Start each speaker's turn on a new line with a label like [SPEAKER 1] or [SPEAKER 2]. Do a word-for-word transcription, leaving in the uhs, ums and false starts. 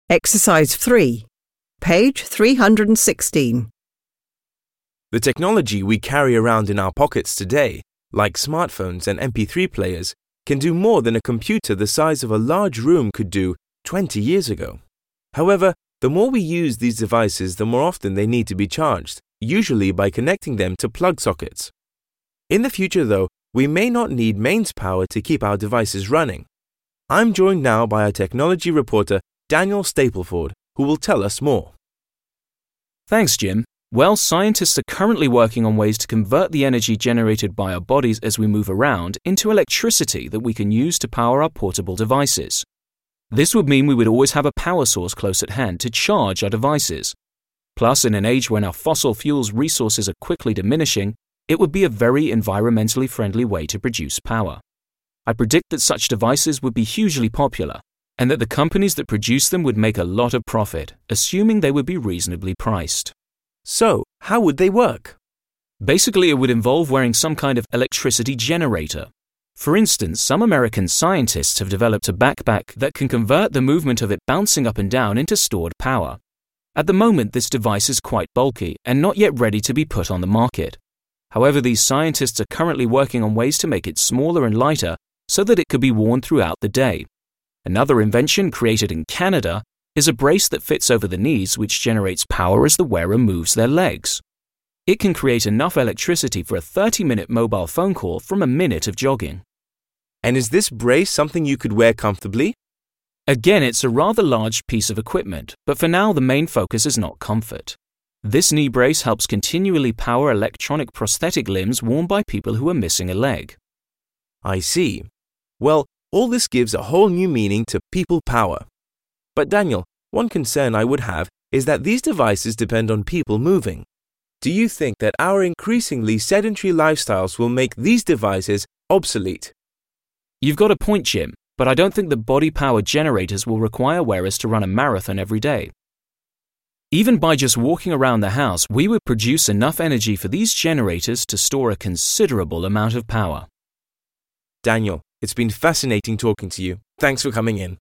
[SPEAKER 1] Exercise three, page three hundred sixteen.
[SPEAKER 2] The technology we carry around in our pockets today, like smartphones and M P three players, can do more than a computer the size of a large room could do twenty years ago. However, the more we use these devices, the more often they need to be charged, usually by connecting them to plug sockets. In the future, though, we may not need mains power to keep our devices running. I'm joined now by our technology reporter, Daniel Stapleford, who will tell us more.
[SPEAKER 3] Thanks, Jim. Well, scientists are currently working on ways to convert the energy generated by our bodies as we move around into electricity that we can use to power our portable devices. This would mean we would always have a power source close at hand to charge our devices. Plus, in an age when our fossil fuels resources are quickly diminishing, it would be a very environmentally friendly way to produce power. I predict that such devices would be hugely popular, and that the companies that produce them would make a lot of profit, assuming they would be reasonably priced.
[SPEAKER 2] So, how would they work?
[SPEAKER 3] Basically, it would involve wearing some kind of electricity generator. For instance, some American scientists have developed a backpack that can convert the movement of it bouncing up and down into stored power. At the moment, this device is quite bulky and not yet ready to be put on the market. However, these scientists are currently working on ways to make it smaller and lighter so that it could be worn throughout the day. Another invention created in Canada is a brace that fits over the knees which generates power as the wearer moves their legs. It can create enough electricity for a thirty-minute mobile phone call from a minute of jogging.
[SPEAKER 2] And is this brace something you could wear comfortably?
[SPEAKER 3] Again, it's a rather large piece of equipment, but for now the main focus is not comfort. This knee brace helps continually power electronic prosthetic limbs worn by people who are missing a leg.
[SPEAKER 2] I see. Well, all this gives a whole new meaning to people power. But Daniel, one concern I would have is that these devices depend on people moving. Do you think that our increasingly sedentary lifestyles will make these devices obsolete?
[SPEAKER 3] You've got a point, Jim, but I don't think that body power generators will require wearers to run a marathon every day. Even by just walking around the house, we would produce enough energy for these generators to store a considerable amount of power.
[SPEAKER 2] Daniel, it's been fascinating talking to you. Thanks for coming in.